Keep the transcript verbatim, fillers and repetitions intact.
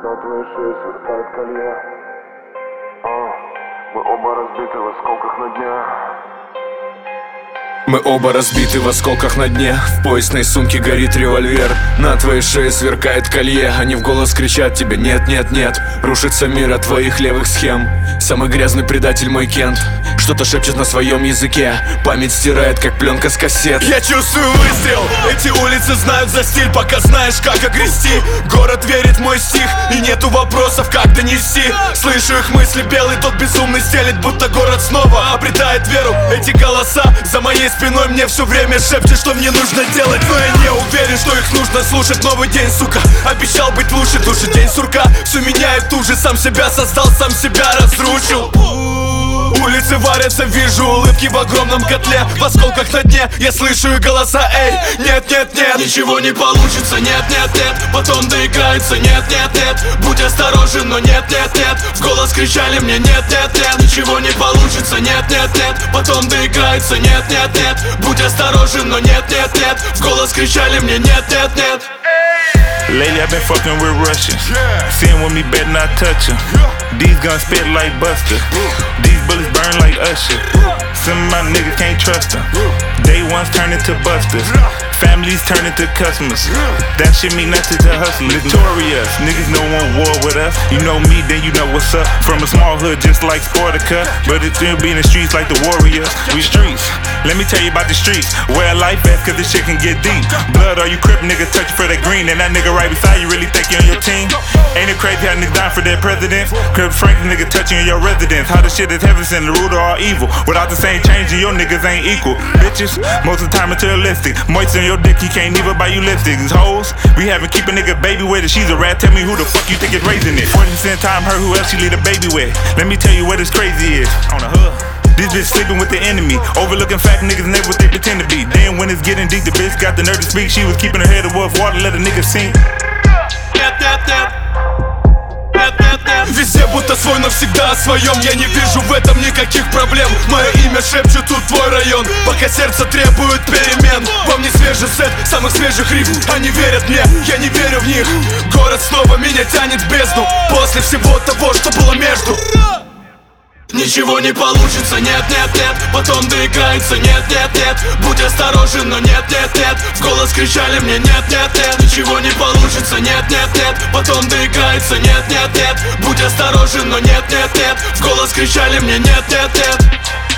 На твоей шее сверкает колье. А, мы оба разбиты в осколках на дне. Мы оба разбиты в осколках на дне. В поясной сумке горит револьвер. На твоей шее сверкает колье. Они в голос кричат тебе: нет, нет, нет. Рушится мир от твоих левых схем. Самый грязный предатель мой Кент. Что-то шепчет на своем языке. Память стирает, как пленка с кассет. Я чувствую выстрел. Эти улицы знают за стиль, пока знаешь, как огрести. Город верит в мой стих, и нету вопросов, как донести. Слышу их мысли, белый тот безумный стелит, будто город снова обретает веру. Эти голоса за моей спиной мне все время шепчет, что мне нужно делать. Но я не уверен, что их нужно слушать. Новый день, сука, обещал быть лучше. Туже день сурка, все меняет туже. Сам себя создал, сам себя разрушил. Улицы варятся, вижу улыбки в огромном котле. В осколках на дне я слышу их голоса. Эй, нет, нет, нет, ничего не получится. Нет, нет, нет, потом доиграется. Нет, нет, нет, будь осторожен, но нет, нет, нет. В голос кричали мне: нет, нет, нет, ничего не получится. Нет, нет, нет, потом доиграется. Нет, нет, нет, будь осторожен, но нет, нет, нет. В голос кричали мне: нет, нет, нет. Lately I've been fucking with Russians. Seeing with me, better not touch 'em. These guns spit like Buster. These bullets burn like Usher. Some of my niggas can't trust them. Day ones turn into busters. Families turn into customers. That shit mean nothing to hustlers. Notorious, niggas don't want war with us. You know me, then you know what's up. From a small hood just like Sportica, but it still be in the streets like the Warriors. We streets, let me tell you about the streets. Where life at, cause this shit can get deep. Blood, are you crip niggas touching for that green? And that nigga right beside you really think you on your team? Ain't it crazy how niggas dying for their presidents? Crip Frank nigga touching in your residence. How the shit is heaven sent, the root of all evil. Without the same change, your niggas ain't equal. Bitches, most of the time materialistic. Moist on your dick, he can't even buy you lipstick. These hoes, we haven't keep a nigga baby with it. She's a rat, tell me who the fuck you think is raising it. forty percent time her, who else she leave a baby with? Let me tell you what this crazy is. On the hood, this bitch sleeping with the enemy. Overlooking fat niggas and they what they pretend to be. Then when it's getting deep, the bitch got the nerve to speak. She was keeping her head above water, let a nigga sink. Нет, нет, нет. Нет, нет, нет. Везде будто свой, но всегда о своем. Я не вижу в этом никаких проблем. Мое имя шепчет тут твой район. Пока сердце требует перемен. Во мне свежий сет самых свежих рифм. Они верят мне, я не верю в них. Город снова меня тянет в бездну. После всего того, что было между. Ничего не получится, нет, нет, нет. Потом доиграется, нет, нет, нет. Будь осторожен, но нет, нет, нет. В голос кричали мне: нет, нет, нет. Ничего не получится, нет, нет, нет. Потом доиграется, нет, нет, нет. Будь осторожен, но нет, нет, нет. В голос кричали мне: нет, нет, нет.